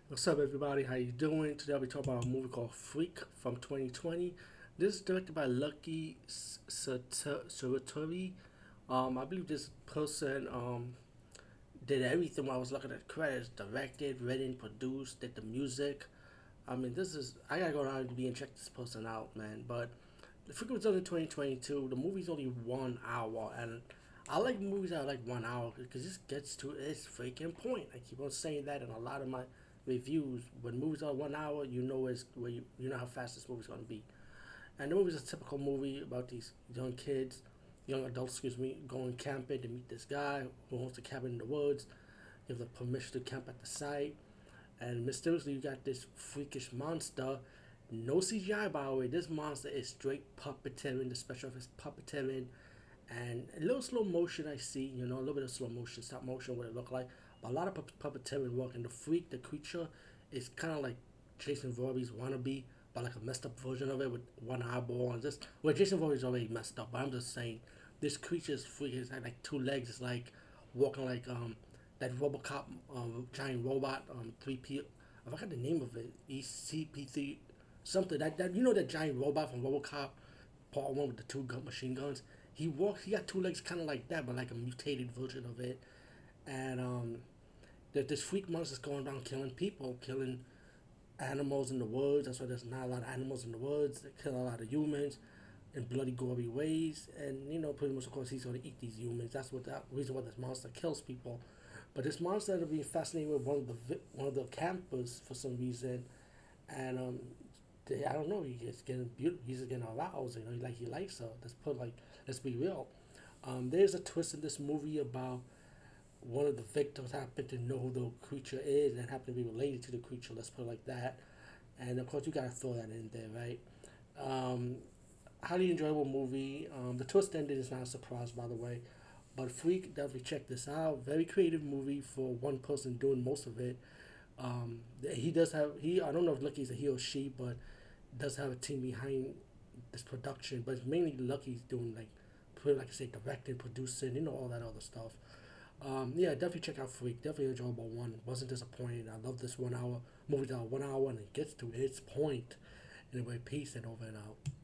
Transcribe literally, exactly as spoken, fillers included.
What's up, everybody? How you doing? Today I'll be talking about a movie called Freak from twenty twenty. This is directed by Lucky Saratori. Um, I believe this person um did everything while I was looking at credits. Directed, written, produced, did the music. I mean, this is I gotta go down to be and check this person out, man. But the Freak was done in twenty twenty-two. The movie's only one hour, and I like movies that are like one hour because this gets to its freaking point. I keep on saying that in a lot of my reviews. When movies are one hour, you know it's where you, you know how fast this movie's gonna be. And the movie's a typical movie about these young kids, young adults, excuse me, going camping to meet this guy who owns a cabin in the woods. You have the permission to camp at the site, and mysteriously you got this freakish monster. No C G I, by the way. This monster is straight puppeteering. The special effects puppeteering, and a little slow motion. I see, you know, a little bit of slow motion, stop motion, what it look like. But a lot of pu- puppeteering work, and the freak, the creature, is kind of like Jason Voorhees wannabe, but like a messed up version of it with one eyeball and just. Well, Jason Voorhees already messed up, but I'm just saying, this creature's freak is like, like two legs. It's like walking like um that RoboCop um, giant robot um three P. I forgot the name of it. E C P three something that that you know that giant robot from RoboCop part one with the two gun machine guns. He walks. He got two legs, kind of like that, but like a mutated version of it. And um, that this freak monster's going around killing people, killing animals in the woods. That's why there's not a lot of animals in the woods. They kill a lot of humans in bloody, gory ways. And you know, pretty much, of course, he's going to eat these humans. That's what the reason why this monster kills people. But this monster ended up being fascinated with one of the one of the campers for some reason, and um, they, I don't know. He gets getting beautiful. He's getting aroused. You know, like he likes her. Let's put like let's be real. Um, there's a twist in this movie about one of the victims happened to know who the creature is and happen to be related to the creature. Let's put it like that. And of course, you gotta throw that in there, right? Um, Highly enjoyable movie. Um, the twist ending is not a surprise, by the way. But Freak, definitely check this out. Very creative movie for one person doing most of it. Um, he does have he. I don't know if Lucky's a he or she, but does have a team behind this production. But it's mainly Lucky's doing like, like I say, directing, producing, you know, all that other stuff. Um, yeah, definitely check out Freak. Definitely enjoyable one. Wasn't disappointed. I love this one hour movie that one hour and it gets to its point. Anyway, peace and over and out.